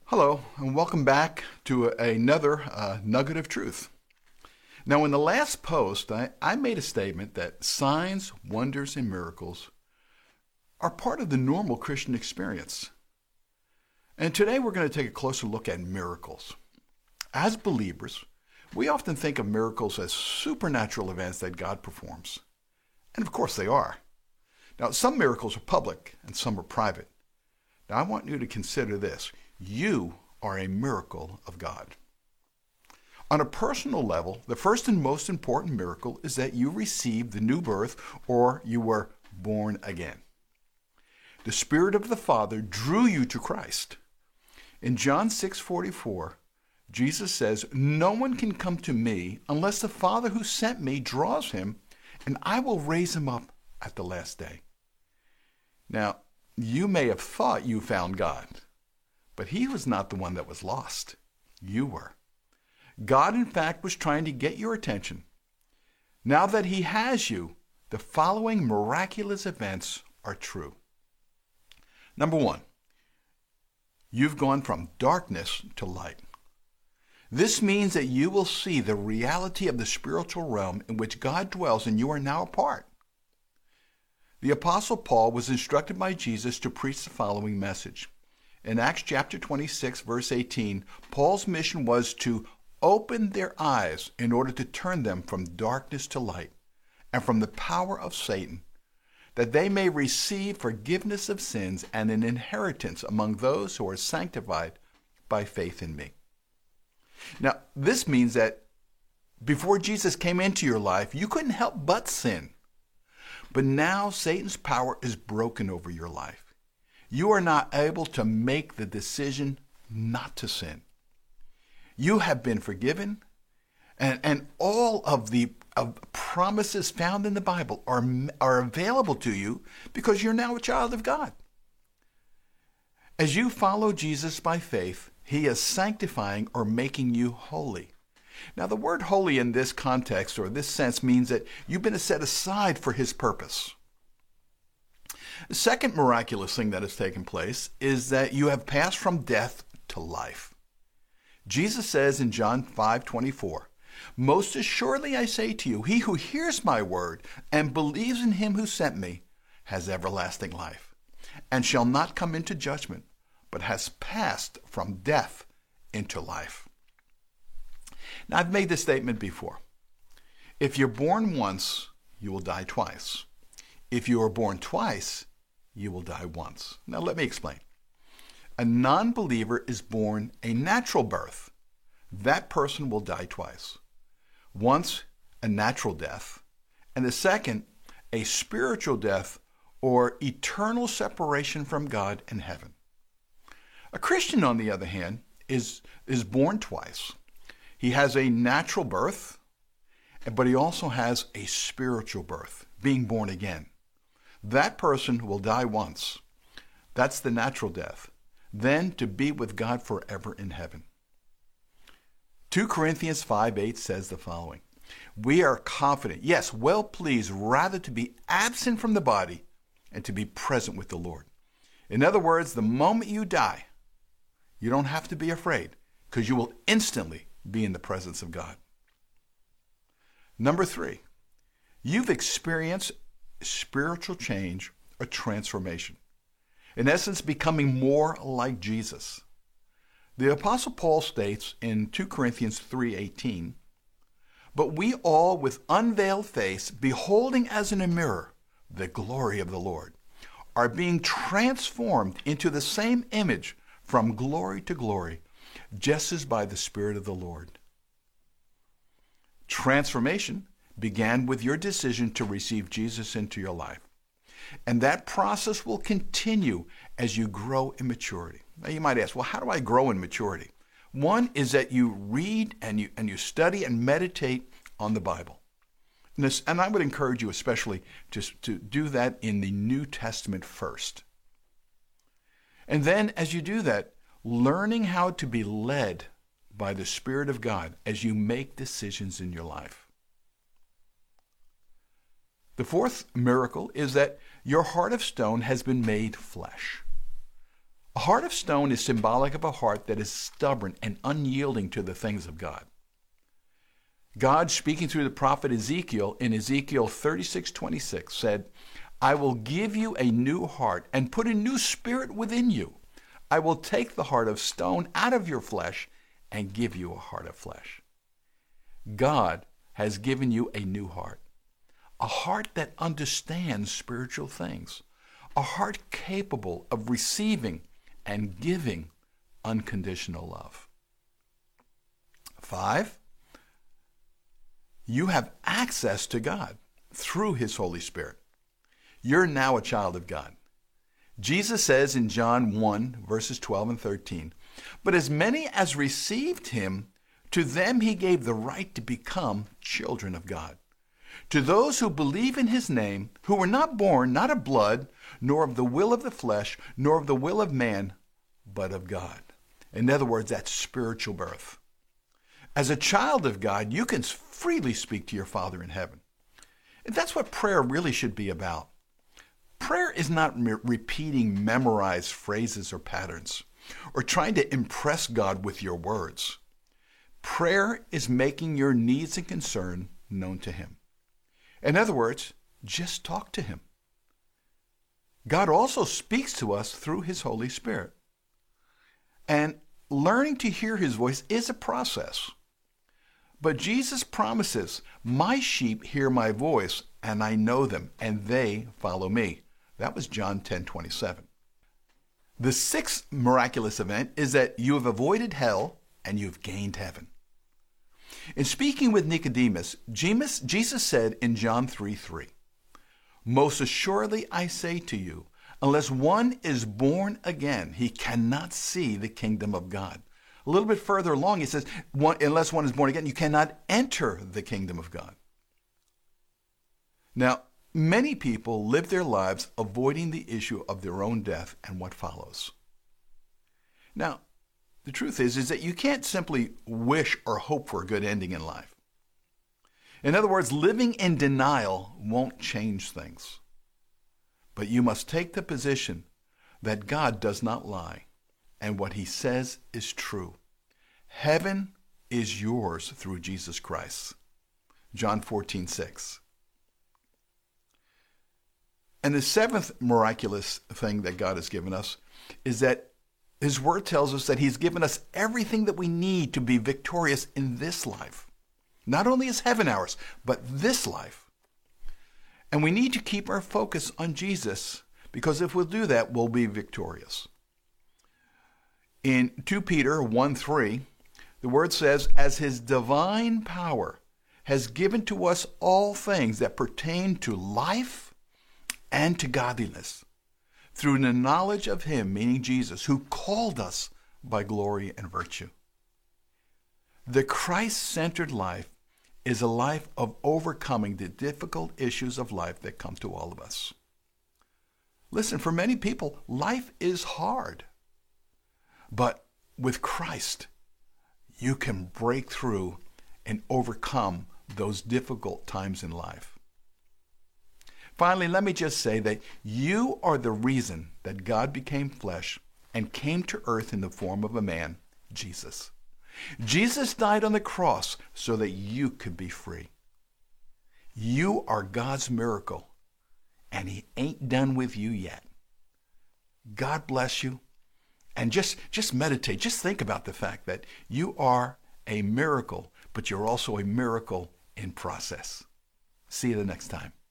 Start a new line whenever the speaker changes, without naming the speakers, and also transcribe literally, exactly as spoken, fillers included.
Hello, and welcome back to a, another uh, nugget of truth. Now, in the last post, I, I made a statement that signs, wonders, and miracles are part of the normal Christian experience. And today we're going to take a closer look at miracles. As believers, we often think of miracles as supernatural events that God performs. And of course they are. Now, some miracles are public and some are private. Now, I want you to consider this. You are a miracle of God. On a personal level, the first and most important miracle is that you received the new birth, or you were born again. The Spirit of the Father drew you to Christ. In John six forty-four, Jesus says, "No one can come to me unless the Father who sent me draws him, and I will raise him up at the last day." Now, you may have thought you found God, but he was not the one that was lost. You were. God, in fact, was trying to get your attention. Now that he has you, the following miraculous events are true. Number one, you've gone from darkness to light. This means that you will see the reality of the spiritual realm in which God dwells, and you are now a part. The Apostle Paul was instructed by Jesus to preach the following message. In Acts chapter twenty-six, verse eighteen, Paul's mission was to open their eyes in order to turn them from darkness to light and from the power of Satan, that they may receive forgiveness of sins and an inheritance among those who are sanctified by faith in me. Now, this means that before Jesus came into your life, you couldn't help but sin. But now Satan's power is broken over your life. You are not able to make the decision not to sin. You have been forgiven, and, and all of the of promises found in the Bible are, are available to you because you're now a child of God. As you follow Jesus by faith, he is sanctifying or making you holy. Now, the word holy in this context or this sense means that you've been set aside for his purpose. The second miraculous thing that has taken place is that you have passed from death to life. Jesus says in John five twenty-four, "Most assuredly I say to you, he who hears my word and believes in him who sent me has everlasting life, and shall not come into judgment, but has passed from death into life." Now, I've made this statement before. If you're born once, you will die twice. If you are born twice, you will die once. Now, let me explain. A non-believer is born a natural birth. That person will die twice. Once, a natural death, and the second, a spiritual death or eternal separation from God in heaven. A Christian, on the other hand, is, is born twice. He has a natural birth, but he also has a spiritual birth, being born again. That person will die once. That's the natural death. Then to be with God forever in heaven. Second Corinthians five eight says the following, "We are confident, yes, well pleased, rather to be absent from the body and to be present with the Lord." In other words, the moment you die, you don't have to be afraid because you will instantly be in the presence of God. Number three, you've experienced spiritual change or transformation. In essence, becoming more like Jesus. The Apostle Paul states in Second Corinthians three eighteen, "But we all with unveiled face, beholding as in a mirror the glory of the Lord, are being transformed into the same image from glory to glory, just as by the Spirit of the Lord." Transformation began with your decision to receive Jesus into your life. And that process will continue as you grow in maturity. Now you might ask, well, how do I grow in maturity? One is that you read and you, and you study and meditate on the Bible. And, this, and I would encourage you especially to, to do that in the New Testament first. And then as you do that, learning how to be led by the Spirit of God as you make decisions in your life. The fourth miracle is that your heart of stone has been made flesh. A heart of stone is symbolic of a heart that is stubborn and unyielding to the things of God. God, speaking through the prophet Ezekiel in Ezekiel thirty-six twenty-six, said, I will give you a new heart and put a new spirit within you. I will take the heart of stone out of your flesh and give you a heart of flesh. God has given you a new heart, a heart that understands spiritual things, a heart capable of receiving and giving unconditional love. Five, you have access to God through His Holy Spirit. You're now a child of God. Jesus says in John one, verses twelve and thirteen, but as many as received Him, to them He gave the right to become children of God. To those who believe in His name, who were not born, not of blood, nor of the will of the flesh, nor of the will of man, but of God. In other words, that's spiritual birth. As a child of God, you can freely speak to your Father in heaven. And that's what prayer really should be about. Prayer is not me- repeating memorized phrases or patterns, or trying to impress God with your words. Prayer is making your needs and concern known to Him. In other words, just talk to Him. God also speaks to us through His Holy Spirit. And learning to hear His voice is a process. But Jesus promises, my sheep hear my voice, and I know them, and they follow me. That was John ten twenty-seven. The sixth miraculous event is that you have avoided hell and you've gained heaven. In speaking with Nicodemus, Jesus said in John three three, most assuredly I say to you, unless one is born again, he cannot see the kingdom of God. A little bit further along, he says, one, unless one is born again, you cannot enter the kingdom of God. Now, many people live their lives avoiding the issue of their own death and what follows. Now, the truth is, is that you can't simply wish or hope for a good ending in life. In other words, living in denial won't change things. But you must take the position that God does not lie, and what He says is true. Heaven is yours through Jesus Christ. John fourteen six. And the seventh miraculous thing that God has given us is that His Word tells us that He's given us everything that we need to be victorious in this life. Not only is heaven ours, but this life. And we need to keep our focus on Jesus, because if we'll do that, we'll be victorious. In Second Peter one three, the Word says, as His divine power has given to us all things that pertain to life and to godliness, through the knowledge of Him, meaning Jesus, who called us by glory and virtue. The Christ-centered life is a life of overcoming the difficult issues of life that come to all of us. Listen, for many people, life is hard. But with Christ, you can break through and overcome those difficult times in life. Finally, let me just say that you are the reason that God became flesh and came to earth in the form of a man, Jesus. Jesus died on the cross so that you could be free. You are God's miracle, and He ain't done with you yet. God bless you. And just, just meditate. Just think about the fact that you are a miracle, but you're also a miracle in process. See you the next time.